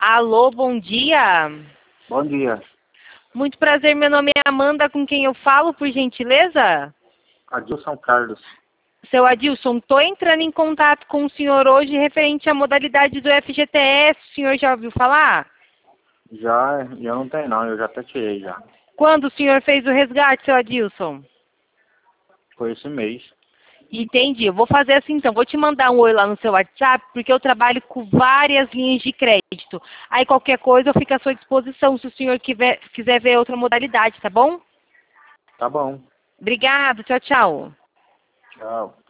Alô, bom dia. Bom dia. Muito prazer, meu nome é Amanda, com quem eu falo, por gentileza? Adilson Carlos. Seu Adilson, estou entrando em contato com o senhor hoje referente à modalidade do FGTS. O senhor já ouviu falar? Já não tenho não, eu já até tirei já. Quando o senhor fez o resgate, seu Adilson? Foi esse mês. Entendi. Eu vou fazer assim então. Vou te mandar um oi lá no seu WhatsApp, porque eu trabalho com várias linhas de crédito. Aí qualquer coisa eu fico à sua disposição se o senhor quiser ver outra modalidade, tá bom? Tá bom. Obrigado. Tchau, tchau. Tchau.